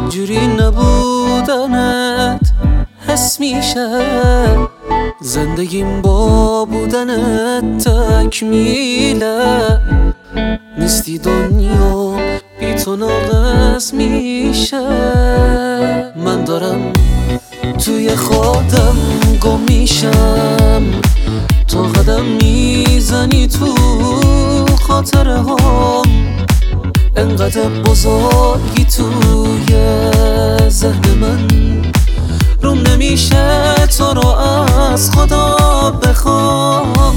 جوری نبودنت حس میشه، زندگیم با بودنت تکمیله. نیستی دنیا بی تو ناقص میشه. من دارم توی خودم گم میشم، تو قدم میزنی تو خاطره هم. انقدر بزرگی توی ذهن من، روم نمیشه تو رو از خدا بخوام.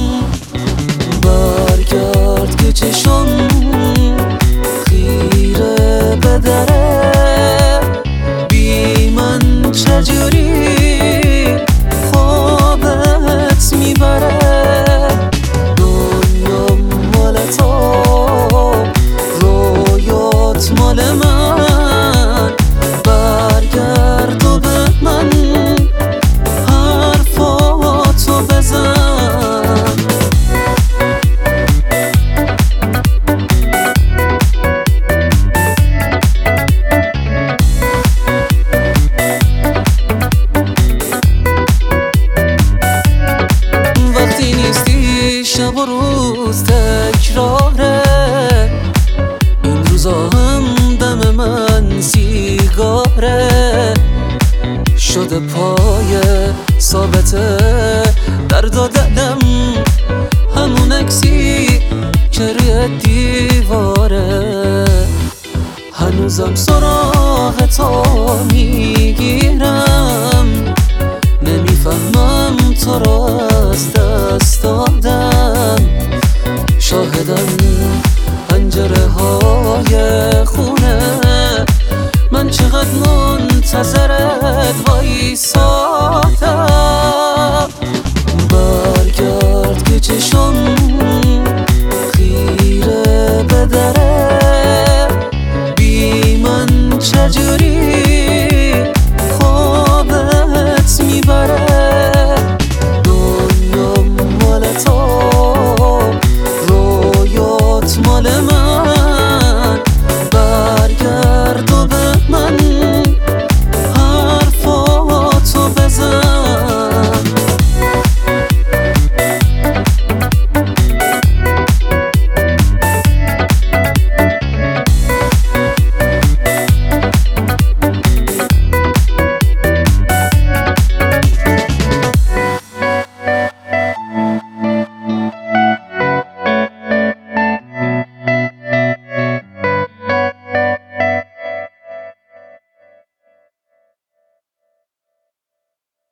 برگرد که چشم خیره به دره، بی من چجوری خوابت میبره. دنیا مال تو، رویات مال من. برگرد و به من حرفاتو بزن. وقتی نیستی شب و روز تکراره، این روزا هم دم من سیگاره شده پای ثابت درد و دلم. همون عکسی که روی دیواره، هنوزم سراغ تو میگیرم. نمیفهمم تو رو از دست دادم. شاهدم پنجره های خونه، من چقدر منتظرت وایسادم. برگرد که چشم خیره به دره،